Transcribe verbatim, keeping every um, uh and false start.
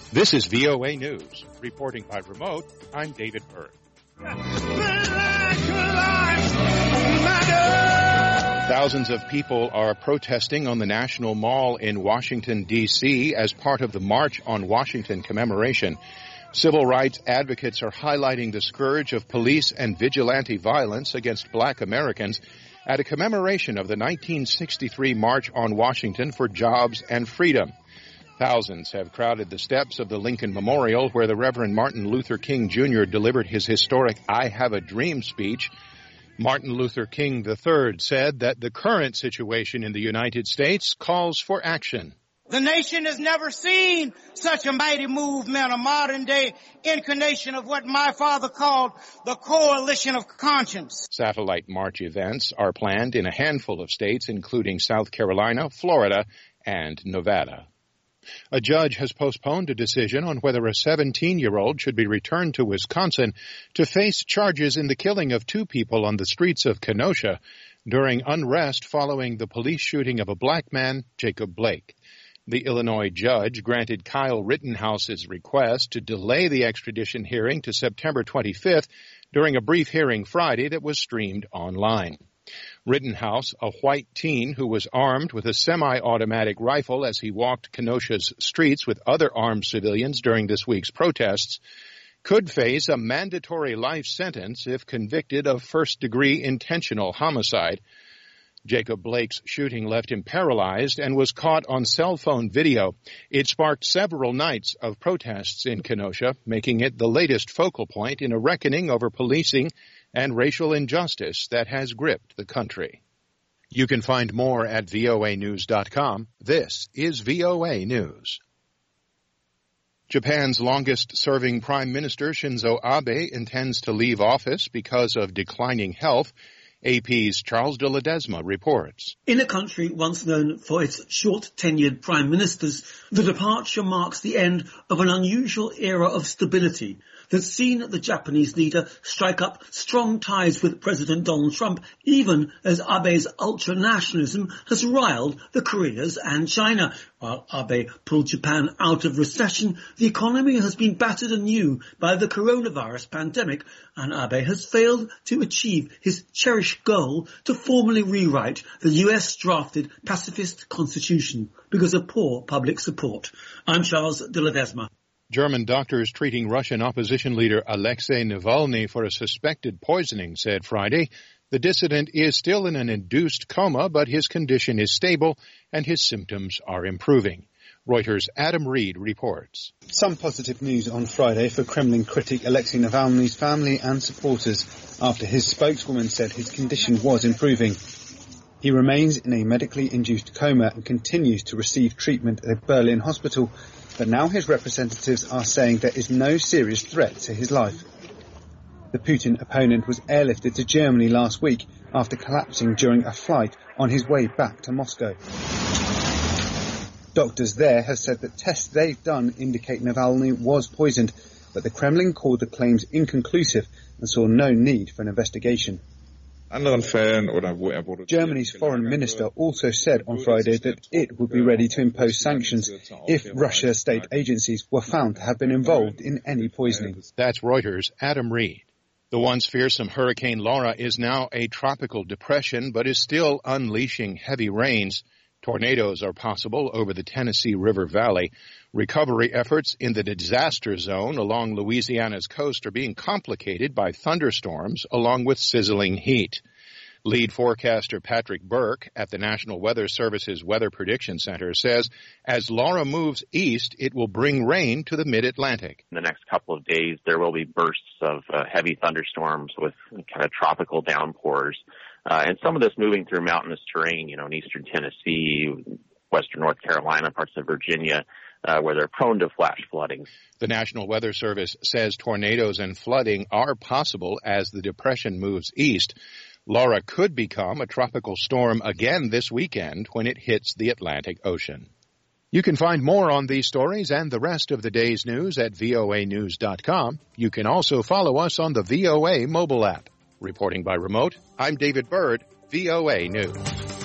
This is V O A News. Reporting by remote, I'm David Byrd. Thousands of people are protesting on the National Mall in Washington, D C as part of the March on Washington commemoration. Civil rights advocates are highlighting the scourge of police and vigilante violence against black Americans at a commemoration of the nineteen sixty-three March on Washington for Jobs and Freedom. Thousands have crowded the steps of the Lincoln Memorial, where the Reverend Martin Luther King Junior delivered his historic I Have a Dream speech. Martin Luther King the third said that the current situation in the United States calls for action. The nation has never seen such a mighty movement, a modern-day incarnation of what my father called the coalition of conscience. Satellite march events are planned in a handful of states, including South Carolina, Florida, and Nevada. A judge has postponed a decision on whether a seventeen-year-old should be returned to Wisconsin to face charges in the killing of two people on the streets of Kenosha during unrest following the police shooting of a black man, Jacob Blake. The Illinois judge granted Kyle Rittenhouse's request to delay the extradition hearing to September twenty-fifth during a brief hearing Friday that was streamed online. Rittenhouse, a white teen who was armed with a semi-automatic rifle as he walked Kenosha's streets with other armed civilians during this week's protests, could face a mandatory life sentence if convicted of first-degree intentional homicide. Jacob Blake's shooting left him paralyzed and was caught on cell phone video. It sparked several nights of protests in Kenosha, making it the latest focal point in a reckoning over policing and racial injustice that has gripped the country. You can find more at V O A news dot com. This is V O A News. Japan's longest-serving Prime Minister Shinzo Abe intends to leave office because of declining health. A P's Charles de Ledesma reports. In a country once known for its short-tenured prime ministers, the departure marks the end of an unusual era of stability that's seen the Japanese leader strike up strong ties with President Donald Trump, even as Abe's ultra-nationalism has riled the Koreas and China. While Abe pulled Japan out of recession, the economy has been battered anew by the coronavirus pandemic, and Abe has failed to achieve his cherished goal to formally rewrite the U S-drafted pacifist constitution because of poor public support. I'm Charles de Ledesma. German doctors treating Russian opposition leader Alexei Navalny for a suspected poisoning said Friday the dissident is still in an induced coma, but his condition is stable and his symptoms are improving. Reuters' Adam Reed reports. Some positive news on Friday for Kremlin critic Alexei Navalny's family and supporters after his spokeswoman said his condition was improving. He remains in a medically induced coma and continues to receive treatment at a Berlin hospital, but now his representatives are saying there is no serious threat to his life. The Putin opponent was airlifted to Germany last week after collapsing during a flight on his way back to Moscow. Doctors there have said that tests they've done indicate Navalny was poisoned, but the Kremlin called the claims inconclusive and saw no need for an investigation. Germany's foreign minister also said on Friday that it would be ready to impose sanctions if Russia's state agencies were found to have been involved in any poisoning. That's Reuters' Adam Reed. The once fearsome Hurricane Laura is now a tropical depression, but is still unleashing heavy rains. Tornadoes are possible over the Tennessee River Valley. Recovery efforts in the disaster zone along Louisiana's coast are being complicated by thunderstorms along with sizzling heat. Lead forecaster Patrick Burke at the National Weather Service's Weather Prediction Center says as Laura moves east, it will bring rain to the mid-Atlantic. In the next couple of days, there will be bursts of uh, heavy thunderstorms with kind of tropical downpours. Uh, and some of this moving through mountainous terrain, you know, in eastern Tennessee, western North Carolina, parts of Virginia, uh, where they're prone to flash flooding. The National Weather Service says tornadoes and flooding are possible as the depression moves east. Laura could become a tropical storm again this weekend when it hits the Atlantic Ocean. You can find more on these stories and the rest of the day's news at V O A news dot com. You can also follow us on the V O A mobile app. Reporting by remote, I'm David Byrd, V O A News.